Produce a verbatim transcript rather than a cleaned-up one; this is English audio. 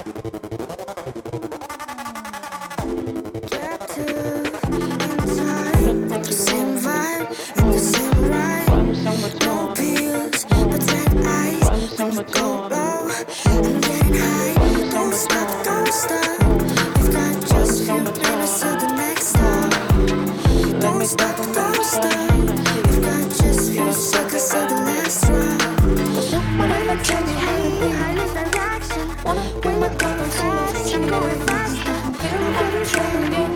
Don't stop, don't stop. You've got just few seconds of the last round. Wanna take me behind this direction. Wanna bring my gun fast, I'm going faster. You don't wanna try me.